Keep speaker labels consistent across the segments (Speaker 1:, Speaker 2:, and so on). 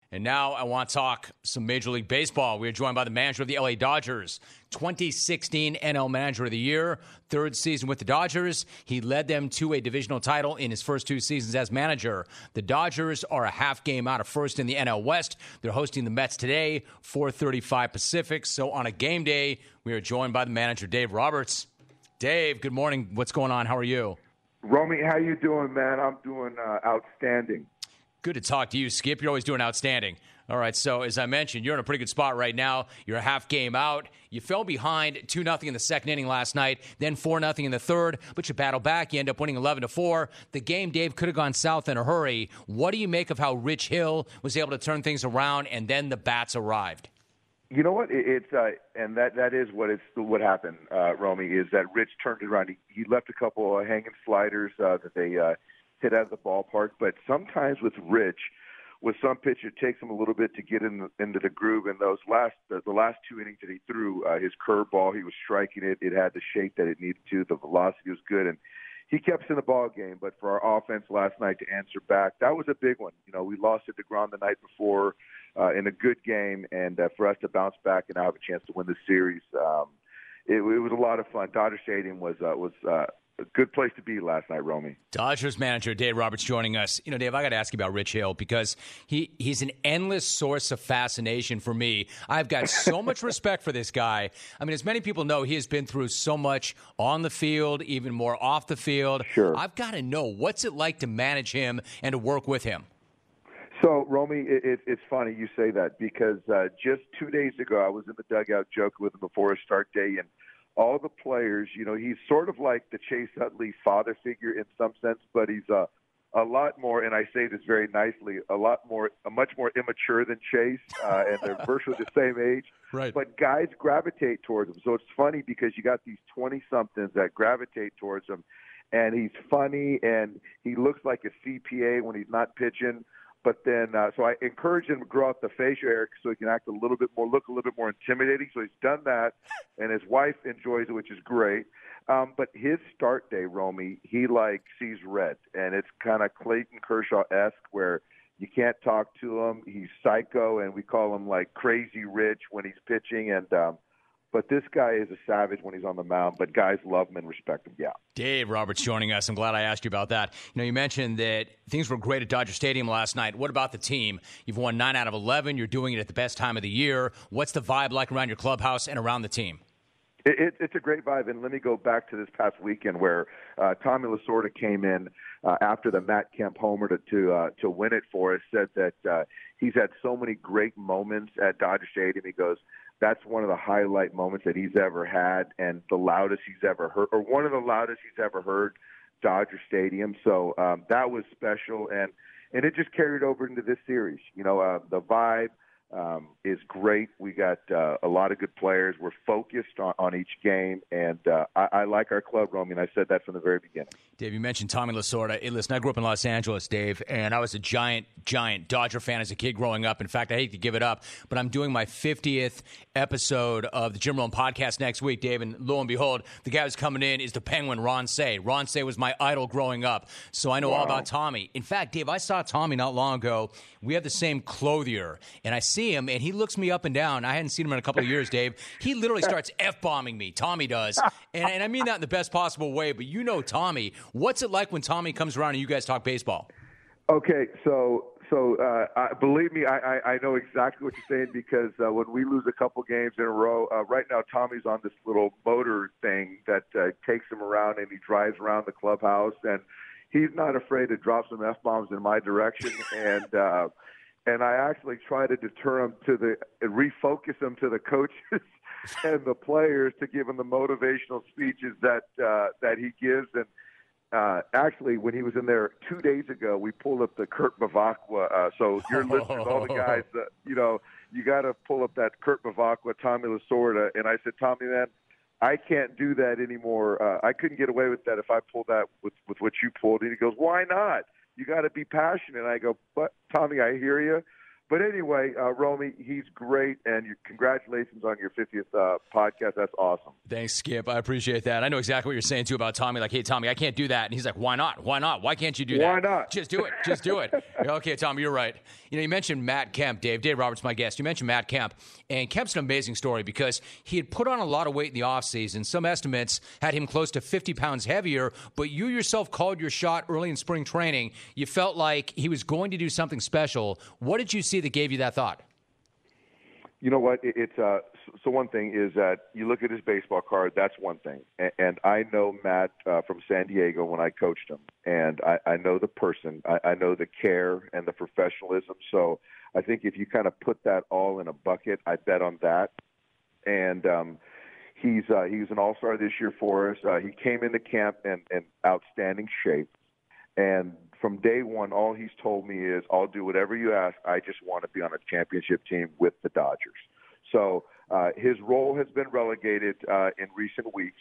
Speaker 1: And now I want to talk some Major League Baseball. We are joined by the manager of the LA Dodgers, 2016 NL Manager of the Year, third season with the Dodgers. He led them to a divisional title in his first 2 seasons as manager. The Dodgers are a half game out of first in the NL West. They're hosting the Mets today, 4:35 Pacific. So on a game day, we are joined by the manager, Dave Roberts. Dave, good morning. What's going on? How are you?
Speaker 2: Romy, how you doing, man? I'm doing outstanding.
Speaker 1: Good to talk to you, Skip. You're always doing outstanding. All right, so as I mentioned, you're in a pretty good spot right now. You're a half game out. You fell behind 2-0 in the second inning last night, then 4-0 in the third, but you battle back. You end up winning 11-4. The game, Dave, could have gone south in a hurry. What do you make of how Rich Hill was able to turn things around, and then the bats arrived?
Speaker 2: You know what? And that is what happened, Romy, is that Rich turned it around. He left a couple of hanging sliders that they hit out of the ballpark. But sometimes with Rich, with some pitch, it takes him a little bit to get into the groove. And the last 2 innings that he threw, his curveball, he was striking it. It had the shape that it needed to. The velocity was good, and he kept us in the ball game. But for our offense last night to answer back, that was a big one. You know, we lost to DeGrom the night before in a good game, and for us to bounce back and now have a chance to win the series, it was a lot of fun. Dodger Stadium was a good place to be last night, Romy.
Speaker 1: Dodgers manager Dave Roberts joining us. You know, Dave, I got to ask you about Rich Hill because he's an endless source of fascination for me. I've got so much respect for this guy. I mean, as many people know, he has been through so much on the field, even more off the field.
Speaker 2: Sure.
Speaker 1: I've got to know, what's it like to manage him and to work with him?
Speaker 2: So, Romy, it's funny you say that because just 2 days ago I was in the dugout joking with him before his start day, and all the players, you know, he's sort of like the Chase Utley father figure in some sense, but he's a lot more, and I say this very nicely, much more immature than Chase, and they're virtually the same age.
Speaker 1: Right.
Speaker 2: But guys gravitate towards him. So it's funny because you got these 20-somethings that gravitate towards him, and he's funny, and he looks like a CPA when he's not pitching. But then, so I encourage him to grow out the facial hair so he can look a little bit more intimidating. So he's done that, and his wife enjoys it, which is great. But his start day, Romy, he sees red, and it's kind of Clayton Kershaw-esque where you can't talk to him. He's psycho, and we call him Crazy Rich when he's pitching, and but this guy is a savage when he's on the mound, but guys love him and respect him, yeah.
Speaker 1: Dave Roberts joining us. I'm glad I asked you about that. You know, you mentioned that things were great at Dodger Stadium last night. What about the team? You've won 9 out of 11. You're doing it at the best time of the year. What's the vibe like around your clubhouse and around the team?
Speaker 2: It's a great vibe, and let me go back to this past weekend where Tommy Lasorda came in after the Matt Kemp homer to win it for us, said that he's had so many great moments at Dodger Stadium. He goes, that's one of the highlight moments that he's ever had and the loudest he's ever heard, or one of the loudest he's ever heard, Dodger Stadium. So that was special, and it just carried over into this series. You know, the vibe is great. We got a lot of good players. We're focused on each game, and I like our club, Romy, and I said that from the very beginning.
Speaker 1: Dave, you mentioned Tommy Lasorda. Hey, listen, I grew up in Los Angeles, Dave, and I was a giant Dodger fan as a kid growing up. In fact, I hate to give it up, but I'm doing my 50th episode of the Jim Rome podcast next week, Dave, and lo and behold, the guy who's coming in is the Penguin, Ron Cey. Ron Cey was my idol growing up, so I know all about Tommy. In fact, Dave, I saw Tommy not long ago. We have the same clothier, and I see him, and he looks me up and down. I hadn't seen him in a couple of years, Dave. He literally starts F-bombing me. Tommy does, and I mean that in the best possible way, but you know Tommy. What's it like when Tommy comes around and you guys talk baseball?
Speaker 2: Okay, so believe me, I know exactly what you're saying because when we lose a couple games in a row, right now Tommy's on this little motor thing that takes him around and he drives around the clubhouse, and he's not afraid to drop some F-bombs in my direction, and I actually try to deter him refocus him to the coaches and the players to give him the motivational speeches that he gives. And actually, when he was in there 2 days ago, we pulled up the Kurt Bavacqua. So your listeners, all the guys, you got to pull up that Kurt Bavacqua, Tommy Lasorda. And I said, Tommy, man, I can't do that anymore. I couldn't get away with that if I pulled that with what you pulled. And he goes, why not? You got to be passionate. And I go, but Tommy, I hear you. But anyway, Romy, he's great, and congratulations on your 50th podcast. That's awesome.
Speaker 1: Thanks, Skip. I appreciate that. I know exactly what you're saying, too, about Tommy. Like, hey, Tommy, I can't do that. And he's like, why not? Why not? Why can't you do that?
Speaker 2: Why not?
Speaker 1: Just do it. Just do it. Okay, Tommy, you're right. You mentioned Matt Kemp, Dave. Dave Roberts, my guest. You mentioned Matt Kemp. And Kemp's an amazing story because he had put on a lot of weight in the offseason. Some estimates had him close to 50 pounds heavier, but you yourself called your shot early in spring training. You felt like he was going to do something special. What did you see that gave you that thought?
Speaker 2: You know what? So one thing is that you look at his baseball card. That's one thing, and I know Matt from San Diego when I coached him, and I know the person. I know the care and the professionalism. So I think if you kind of put that all in a bucket, I bet on that. And he's an all-star this year for us. He came into camp in outstanding shape, and from day one, all he's told me is, I'll do whatever you ask. I just want to be on a championship team with the Dodgers. So his role has been relegated in recent weeks,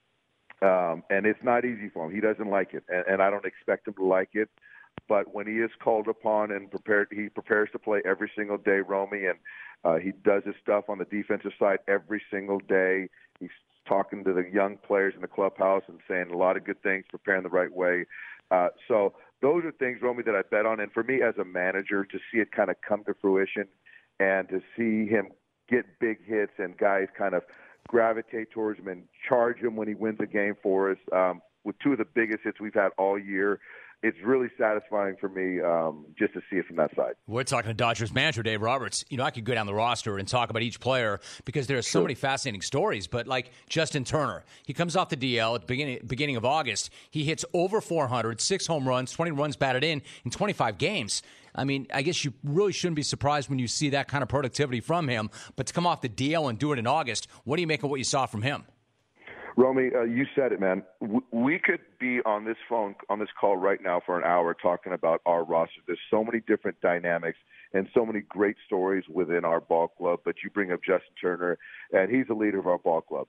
Speaker 2: and it's not easy for him. He doesn't like it, and I don't expect him to like it. But when he is called upon and he prepares to play every single day, Romy, and he does his stuff on the defensive side every single day. He's talking to the young players in the clubhouse and saying a lot of good things, preparing the right way. So those are things, Romy, that I bet on. And for me as a manager, to see it kind of come to fruition and to see him get big hits and guys kind of gravitate towards him and charge him when he wins a game for us, with two of the biggest hits we've had all year, it's really satisfying for me just to see it from that side.
Speaker 1: We're talking to Dodgers manager Dave Roberts. I could go down the roster and talk about each player because there are so many fascinating stories. But like Justin Turner, he comes off the DL at the beginning of August. He hits over 400, 6 home runs, 20 runs batted in 25 games. I mean, I guess you really shouldn't be surprised when you see that kind of productivity from him. But to come off the DL and do it in August, what do you make of what you saw from him?
Speaker 2: Romy, you said it, man. We could be on this call right now for an hour talking about our roster. There's so many different dynamics and so many great stories within our ball club. But you bring up Justin Turner, and he's the leader of our ball club.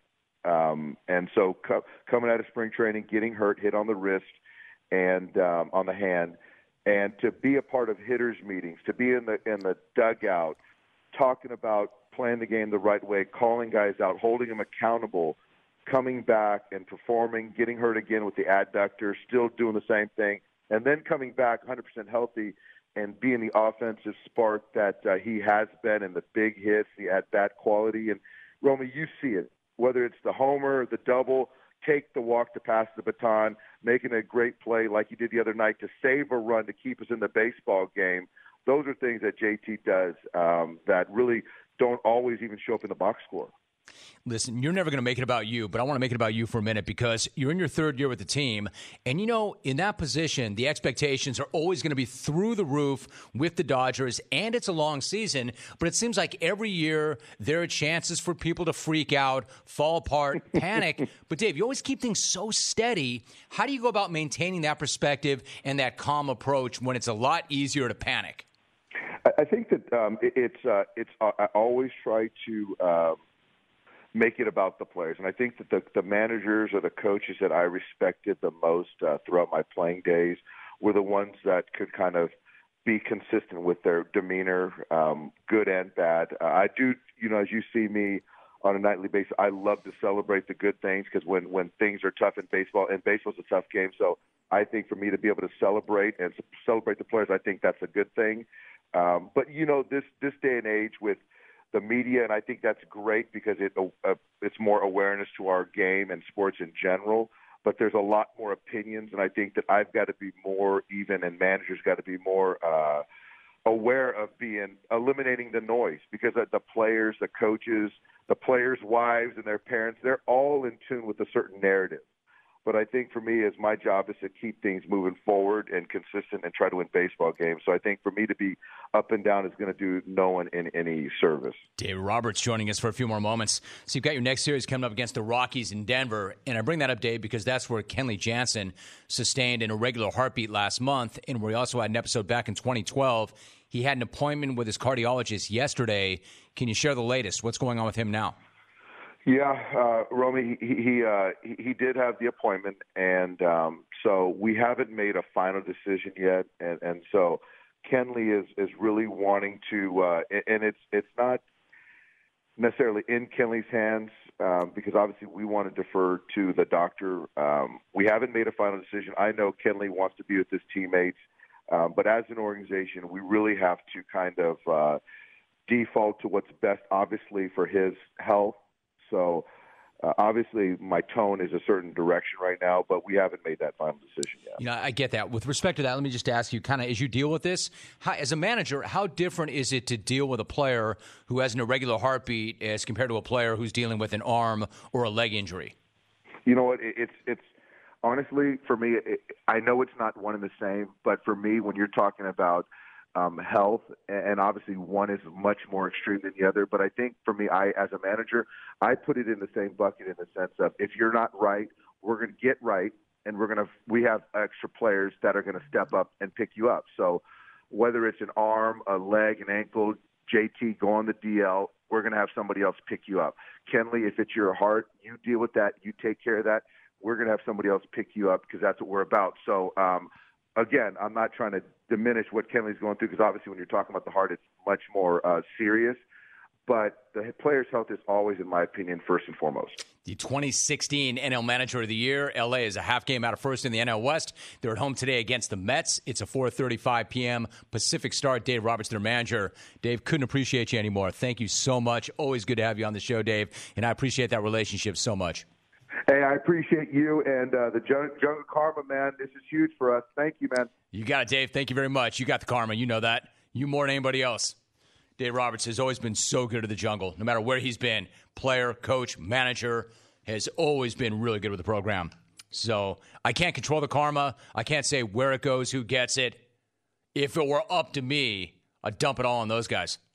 Speaker 2: And so coming out of spring training, getting hurt, hit on the wrist and on the hand, and to be a part of hitters' meetings, to be in the dugout, talking about playing the game the right way, calling guys out, holding them accountable, coming back and performing, getting hurt again with the adductor, still doing the same thing, and then coming back 100% healthy and being the offensive spark that he has been in the big hits, the at-bat quality. And, Romy, you see it, whether it's the homer, the double, take the walk to pass the baton, making a great play like he did the other night to save a run to keep us in the baseball game. Those are things that JT does that really don't always even show up in the box score.
Speaker 1: Listen, you're never going to make it about you, but I want to make it about you for a minute because you're in your third year with the team. And, in that position, the expectations are always going to be through the roof with the Dodgers, and it's a long season. But it seems like every year there are chances for people to freak out, fall apart, panic. But, Dave, you always keep things so steady. How do you go about maintaining that perspective and that calm approach when it's a lot easier to panic?
Speaker 2: I think that I always try to make it about the players. And I think that the managers or the coaches that I respected the most throughout my playing days were the ones that could kind of be consistent with their demeanor, good and bad. I do, as you see me on a nightly basis, I love to celebrate the good things because when things are tough in baseball, and baseball's a tough game, so I think for me to be able to celebrate the players, I think that's a good thing. But, this day and age with the media, and I think that's great because it's more awareness to our game and sports in general. But there's a lot more opinions, and I think that I've got to be more even, and managers got to be more aware of eliminating the noise because the players, the coaches, the players' wives, and their parents, they're all in tune with a certain narrative. But I think for me, my job is to keep things moving forward and consistent and try to win baseball games. So I think for me to be up and down is going to do no one in any service.
Speaker 1: Dave Roberts joining us for a few more moments. So you've got your next series coming up against the Rockies in Denver. And I bring that up, Dave, because that's where Kenley Jansen sustained an irregular heartbeat last month, and where he also had an episode back in 2012. He had an appointment with his cardiologist yesterday. Can you share the latest? What's going on with him now?
Speaker 2: Yeah, Romy, he did have the appointment, and so we haven't made a final decision yet. And so Kenley is really wanting to, and it's not necessarily in Kenley's hands because obviously we want to defer to the doctor. We haven't made a final decision. I know Kenley wants to be with his teammates, but as an organization, we really have to kind of default to what's best, obviously, for his health. So obviously my tone is a certain direction right now, but we haven't made that final decision yet.
Speaker 1: You know, I get that. With respect to that, let me just ask you, kind of as you deal with this, as a manager, how different is it to deal with a player who has an irregular heartbeat as compared to a player who's dealing with an arm or a leg injury?
Speaker 2: You know what? It's honestly, for me, I know it's not one and the same, but for me, when you're talking about health, and obviously one is much more extreme than the other. But I think for me, as a manager, I put it in the same bucket in the sense of if you're not right, we're going to get right, and we have extra players that are going to step up and pick you up. So whether it's an arm, a leg, an ankle, JT, go on the DL, we're going to have somebody else pick you up. Kenley, if it's your heart, you deal with that, you take care of that. We're going to have somebody else pick you up because that's what we're about. So, again, I'm not trying to diminish what Kenley's going through because obviously when you're talking about the heart, it's much more serious. But the player's health is always, in my opinion, first and foremost.
Speaker 1: The 2016 NL Manager of the Year. L.A. is a half game out of first in the NL West. They're at home today against the Mets. It's a 4:35 p.m. Pacific start. Dave Roberts, their manager. Dave, couldn't appreciate you anymore. Thank you so much. Always good to have you on the show, Dave. And I appreciate that relationship so much.
Speaker 2: Hey, I appreciate you and the Jungle Karma, man. This is huge for us. Thank you, man.
Speaker 1: You got it, Dave. Thank you very much. You got the karma. You know that. You more than anybody else. Dave Roberts has always been so good to the Jungle. No matter where he's been, player, coach, manager, has always been really good with the program. So I can't control the karma. I can't say where it goes, who gets it. If it were up to me, I'd dump it all on those guys.